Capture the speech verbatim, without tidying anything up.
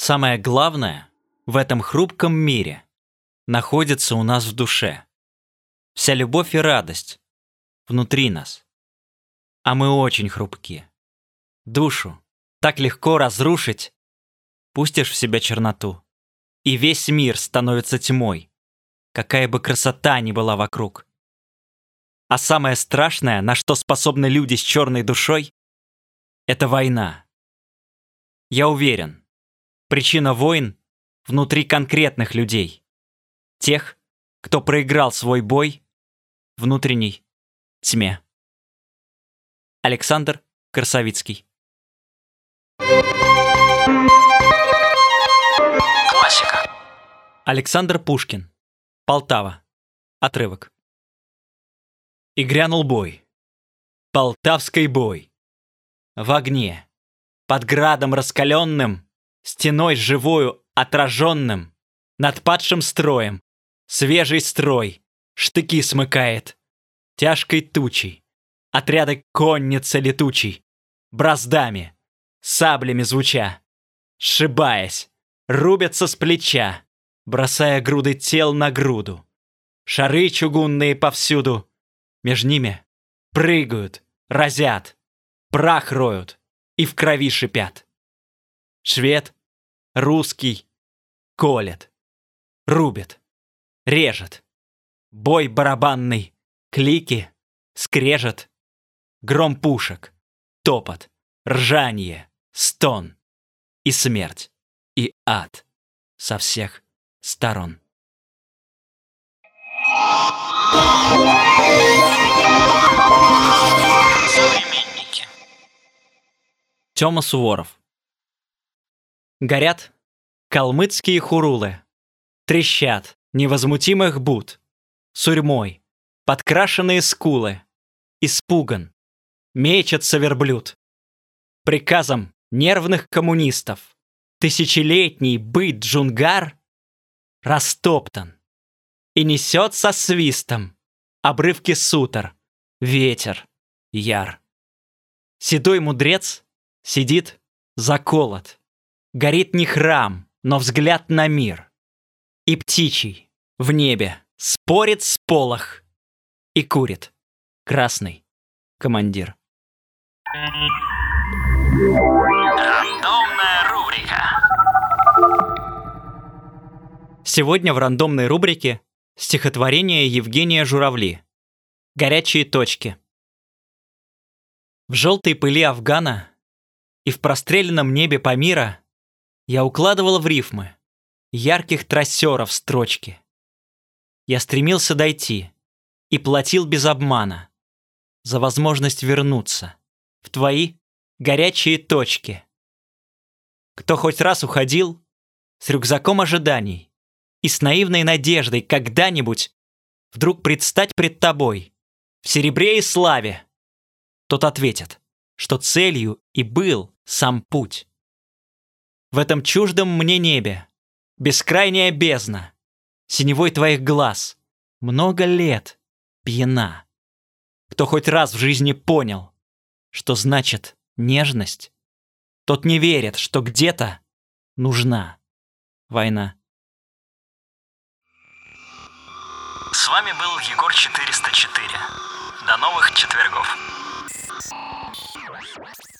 Самое главное в этом хрупком мире находится у нас в душе. Вся любовь и радость внутри нас. А мы очень хрупки. Душу так легко разрушить. Пустишь в себя черноту, и весь мир становится тьмой, какая бы красота ни была вокруг. А самое страшное, на что способны люди с черной душой, это война. Я уверен, причина войн внутри конкретных людей. Тех, кто проиграл свой бой в внутренней тьме. Александр Красовицкий. Классика. Александр Пушкин. Полтава. Отрывок. И грянул бой. Полтавский бой. В огне. Под градом раскаленным, стеной живою отраженным, над падшим строем, свежий строй, штыки смыкает. Тяжкой тучей, отряды конницы летучей, браздами, саблями звуча, сшибаясь, рубятся с плеча, бросая груды тел на груду. Шары чугунные повсюду, меж ними прыгают, разят, прах роют и в крови шипят. Швед, русский, колет, рубит, режет. Бой барабанный, клики, скрежет, гром пушек, топот, ржанье, стон и смерть, и ад со всех сторон. Современники. Тёма Суворов. Горят калмыцкие хурулы, трещат невозмутимых буд, сурьмой подкрашенные скулы, испуган, мечется верблюд. Приказом нервных коммунистов тысячелетний быт джунгар растоптан и несет со свистом обрывки сутр ветер яр. Седой мудрец сидит заколот, горит не храм, но взгляд на мир. И птичий в небе спорит сполох и курит красный командир. Рандомная рубрика. Сегодня в рандомной рубрике стихотворение Евгения Журавли «Горячие точки». В желтой пыли Афгана и в простреленном небе Памира я укладывал в рифмы ярких трассеров строчки. Я стремился дойти и платил без обмана за возможность вернуться в твои горячие точки. Кто хоть раз уходил с рюкзаком ожиданий и с наивной надеждой когда-нибудь вдруг предстать пред тобой в серебре и славе, тот ответит, что целью и был сам путь. В этом чуждом мне небе бескрайняя бездна, синевой твоих глаз, много лет пьяна. Кто хоть раз в жизни понял, что значит нежность, тот не верит, что где-то нужна война. С вами был Егор четыреста четыре. До новых четвергов.